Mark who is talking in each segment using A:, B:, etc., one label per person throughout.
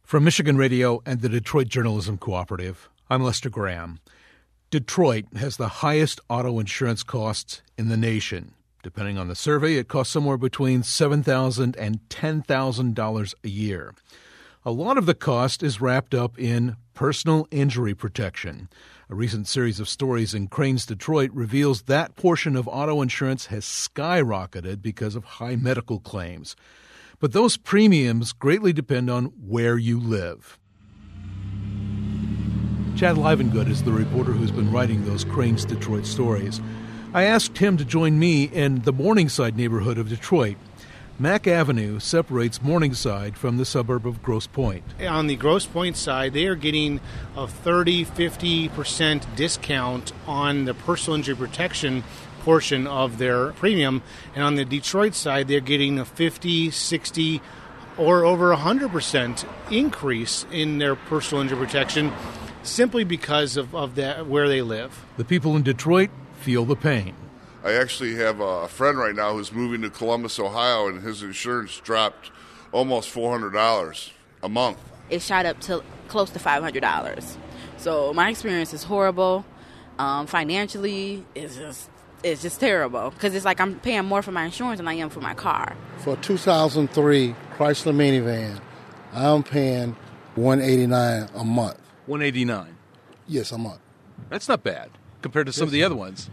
A: From Michigan Radio and the Detroit Journalism Cooperative, I'm Lester Graham. Detroit has the highest auto insurance costs in the nation. Depending on the survey, it costs somewhere between $7,000 and $10,000 a year. A lot of the cost is wrapped up in personal injury protection. A recent series of stories in Crain's Detroit reveals that portion of auto insurance has skyrocketed because of high medical claims. But those premiums greatly depend on where you live. Chad Livengood is the reporter who's been writing those Crain's Detroit stories. I asked him to join me in the Morningside neighborhood of Detroit. Mack Avenue separates Morningside from the suburb of Grosse Pointe.
B: On the Grosse Pointe side, they are getting a 30-50% discount on the personal injury protection portion of their premium. And on the Detroit side, they're getting a 50, 60, or over 100% increase in their personal injury protection simply because of that, where they live.
A: The people in Detroit feel the pain.
C: I actually have a friend right now who's moving to Columbus, Ohio, and his insurance dropped almost $400 a month.
D: It shot up to close to $500. So my experience is horrible. Financially, it's just terrible because it's like I'm paying more for my insurance than I am for my car.
E: For a 2003 Chrysler minivan, I'm paying $189 a month.
A: $189?
E: Yes, a month.
A: That's not bad compared to some of the other ones.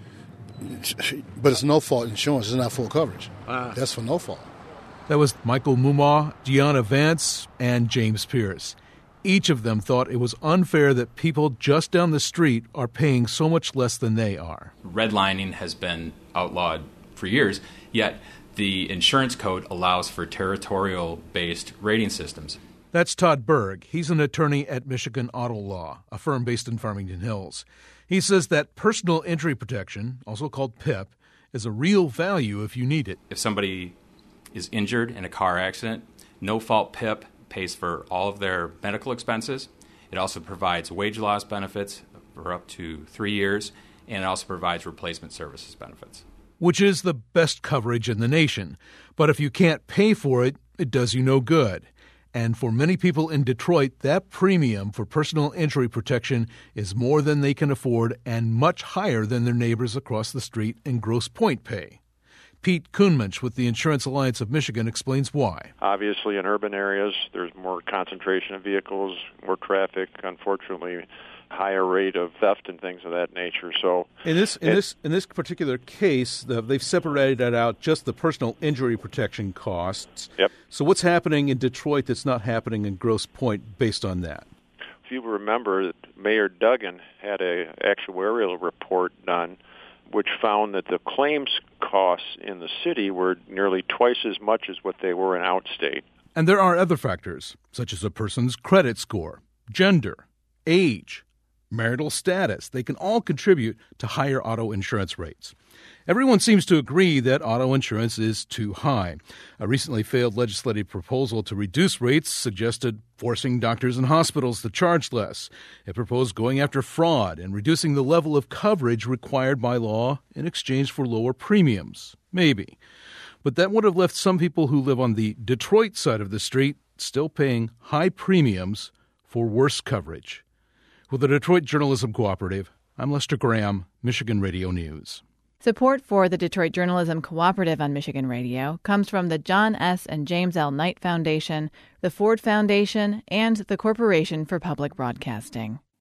E: But it's no-fault insurance. It's not full coverage. That's for no fault.
A: That was Michael Mumaw, Deanna Vance, and James Pierce. Each of them thought it was unfair that people just down the street are paying so much less than they are.
F: Redlining has been outlawed for years, yet the insurance code allows for territorial-based rating systems.
A: That's Todd Berg. He's an attorney at Michigan Auto Law, a firm based in Farmington Hills. He says that personal injury protection, also called PIP, is a real value if you need it.
F: If somebody is injured in a car accident, no-fault PIP pays for all of their medical expenses. It also provides wage loss benefits for up to 3 years, and it also provides replacement services benefits.
A: Which is the best coverage in the nation. But if you can't pay for it, it does you no good. And for many people in Detroit, that premium for personal injury protection is more than they can afford and much higher than their neighbors across the street in Grosse Pointe pay. Pete Kuhnmensch with the Insurance Alliance of Michigan explains why.
G: Obviously, in urban areas, there's more concentration of vehicles, more traffic, unfortunately, higher rate of theft and things of that nature. So
A: in this particular case, they've separated out just the personal injury protection costs.
G: Yep.
A: So what's happening in Detroit that's not happening in Grosse Pointe based on that?
G: If you remember, Mayor Duggan had an actuarial report done which found that the claims costs in the city were nearly twice as much as what they were in outstate.
A: And there are other factors, such as a person's credit score, gender, age, marital status. They can all contribute to higher auto insurance rates. Everyone seems to agree that auto insurance is too high. A recently failed legislative proposal to reduce rates suggested forcing doctors and hospitals to charge less. It proposed going after fraud and reducing the level of coverage required by law in exchange for lower premiums. Maybe. But that would have left some people who live on the Detroit side of the street still paying high premiums for worse coverage. With the Detroit Journalism Cooperative, I'm Lester Graham, Michigan Radio News.
H: Support for the Detroit Journalism Cooperative on Michigan Radio comes from the John S. and James L. Knight Foundation, the Ford Foundation, and the Corporation for Public Broadcasting.